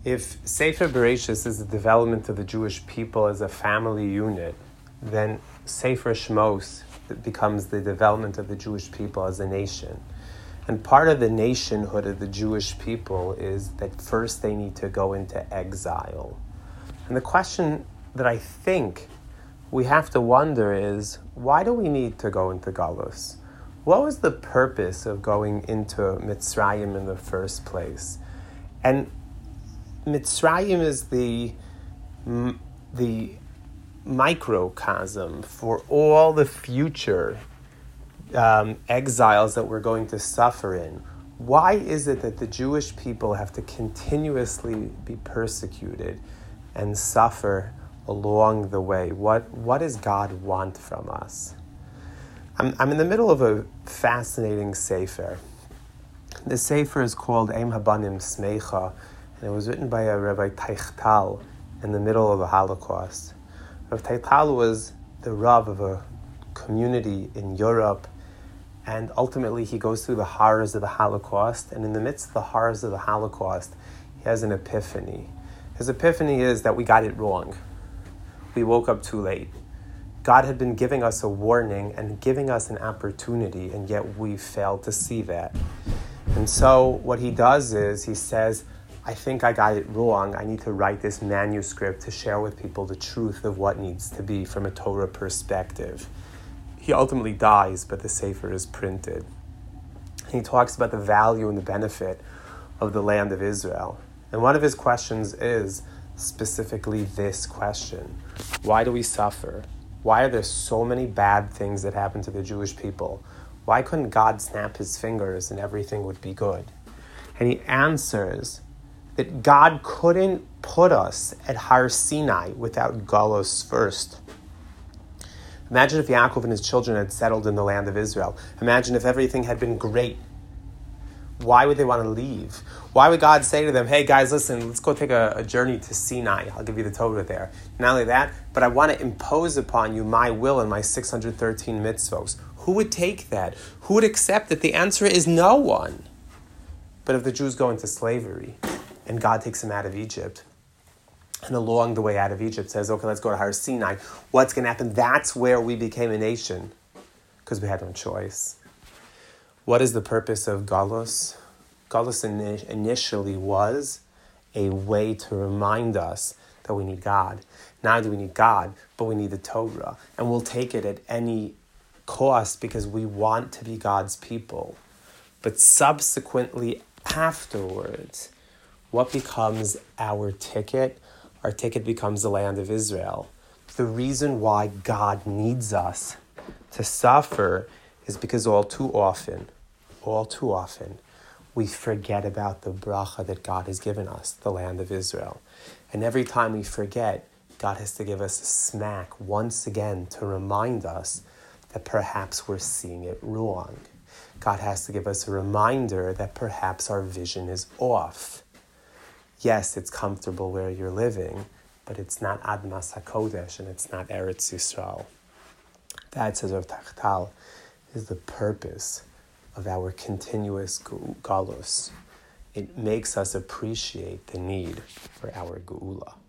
If Sefer Bereshis is the development of the Jewish people as a family unit, then Sefer Shmos becomes the development of the Jewish people as a nation. And part of the nationhood of the Jewish people is that first they need to go into exile. And the question that I think we have to wonder is, why do we need to go into Galus? What was the purpose of going into Mitzrayim in the first place? And Mitzrayim is the microcosm for all the future exiles that we're going to suffer in. Why is it that the Jewish people have to continuously be persecuted and suffer along the way? What does God want from us? I'm in the middle of a fascinating sefer. The sefer is called Eim Habanim Smecha, and it was written by a Rabbi Teichtal in the middle of the Holocaust. Rabbi Teichtal was the Rav of a community in Europe, and ultimately he goes through the horrors of the Holocaust, and in the midst of the horrors of the Holocaust, he has an epiphany. His epiphany is that we got it wrong. We woke up too late. God had been giving us a warning and giving us an opportunity, and yet we failed to see that. And so what he does is he says, I think I got it wrong. I need to write this manuscript to share with people the truth of what needs to be from a Torah perspective. He ultimately dies, but the Sefer is printed. And he talks about the value and the benefit of the land of Israel. And one of his questions is specifically this question: why do we suffer? Why are there so many bad things that happen to the Jewish people? Why couldn't God snap his fingers and everything would be good? And he answers that God couldn't put us at Har Sinai without Galus first. Imagine if Yaakov and his children had settled in the land of Israel. Imagine if everything had been great. Why would they want to leave? Why would God say to them, hey guys, listen, let's go take a journey to Sinai. I'll give you the Torah there. Not only that, but I want to impose upon you my will and my 613 mitzvos. Who would take that? Who would accept it? The answer is no one. But if the Jews go into slavery and God takes them out of Egypt, and along the way out of Egypt says, okay, let's go to Har Sinai, what's going to happen? That's where we became a nation, because we had no choice. What is the purpose of Galus? Galus initially was a way to remind us that we need God. Not only do we need God, but we need the Torah. And we'll take it at any cost because we want to be God's people. But subsequently, afterwards, what becomes our ticket? Our ticket becomes the land of Israel. The reason why God needs us to suffer is because all too often, we forget about the bracha that God has given us, the land of Israel. And every time we forget, God has to give us a smack once again to remind us that perhaps we're seeing it wrong. God has to give us a reminder that perhaps our vision is off. Yes, it's comfortable where you're living, but it's not Admas HaKodesh and it's not Eretz Yisrael. That, says Rav Teichtal, is the purpose of our continuous galus. It makes us appreciate the need for our geula.